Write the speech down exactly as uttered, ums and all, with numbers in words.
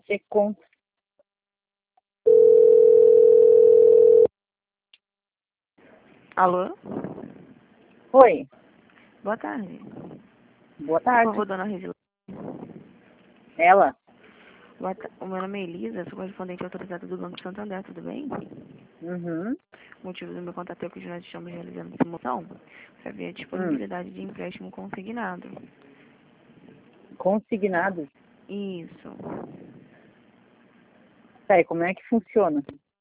você com... Alô? Oi, Boa tarde. boa Por tarde. favor, dona Regina. Ela? Boa ta- O meu nome é Elisa, sou correspondente autorizada do Banco Santander, tudo bem? Uhum. O motivo do meu contato é que nós estamos realizando promoção para ver a Hum. disponibilidade de empréstimo consignado. Consignado? Isso. Peraí, como é que funciona?